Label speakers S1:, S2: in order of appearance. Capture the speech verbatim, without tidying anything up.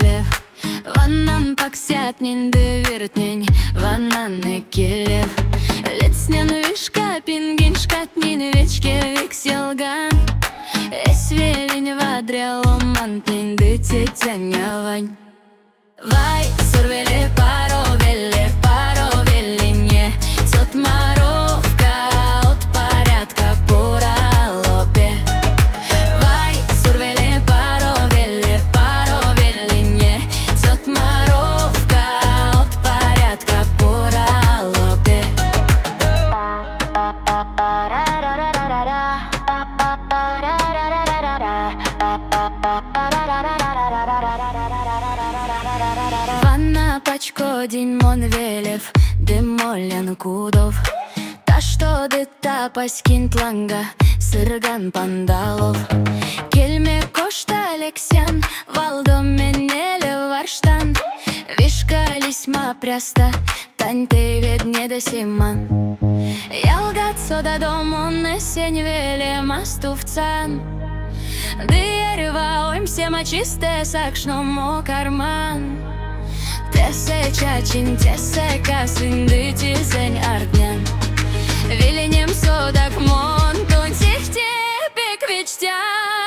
S1: келев. Ваннан паксят нинды виртнень, ваннаны келев. Летснен вишка пингиншкат нин вечке викселган. Эсвелень вадрело мантнинды тетянявань. Вай, сурвеле паро веле, паро велине, тот маровка от порядка пора лопе. Вай, сурвеле паро веле, паро велине, тот маровка от порядка пора лопе. Ванна пачко день мон велев, демолян кудов. Та что дыта паскин тланга, сырган пандалов. Кельме кошта лексян, валдо менеле варштан. Вишка лисьма пряста, тань ты ведне до симан. Ялгат сода домон несень веле мастувцан. Дерева оймсе мачисте сакшномо карман. Тесе чачин, тесе касвин дытизень артнян. Веленем содак мон тон сихте пек вечтян.